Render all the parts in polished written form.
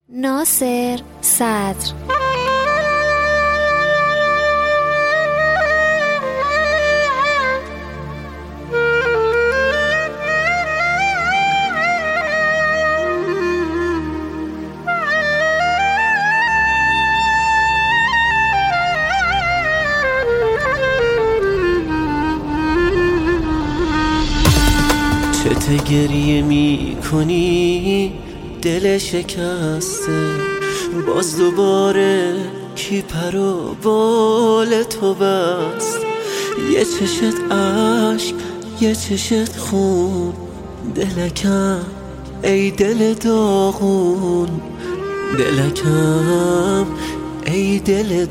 ناصر صدر. چته گریه می کنی دل شکسته، باز دوباره کی پر و بال تو بست. یه چشت عشق یه چشت خون، دلکم ای دل داغون، دلکم ای دل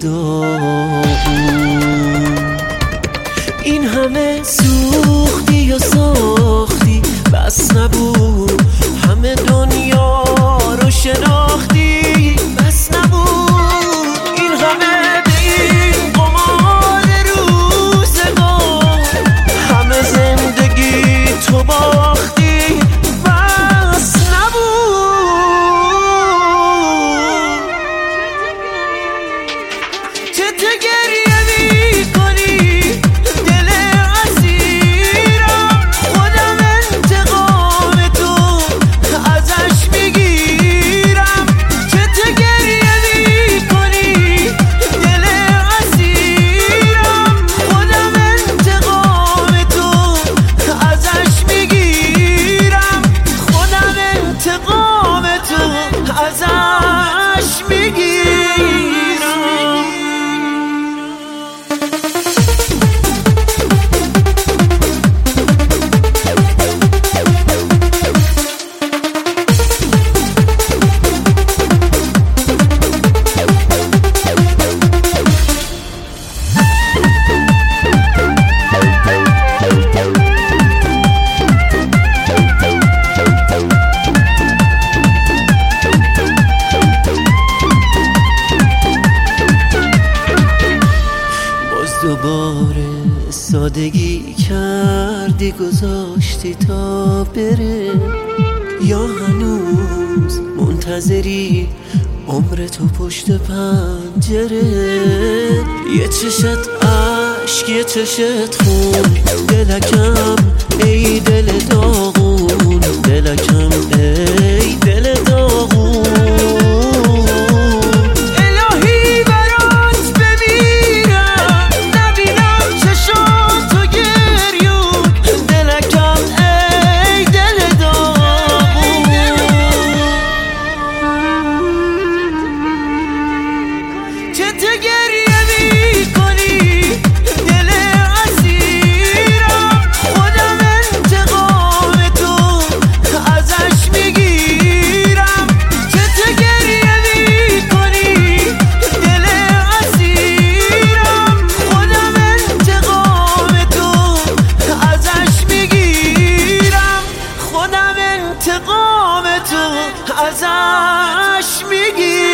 داغون. این همه سوختی و ساختی بس نبود، همه دنیا رو شناختی بس نبود. این همه به این قمار روزگار، همه زندگی تو باختی بس نبود. چته گریه می کنی دل اسیرم، خودم انتقام تو ازش میگیرم. چته گریه می کنی دل اسیرم، خودم انتقام تو ازش میگیرم، خودم انتقام تو ازش میگیرم. دوباره سادگی کردی گذاشتی تا بره، یا هنوز منتظری عمر تو پشت پنجره؟ یه چشت عشق یه چشت خون، دلکم ای دل داغون، دلکم ای دل داغون. چته گریه می کنی دل اسیرم، خودم انتقام تو ازش میگیرم. چته گریه می کنی دل اسیرم، خودم انتقام تو ازش میگیرم، خودم انتقام تو ازش میگیرم.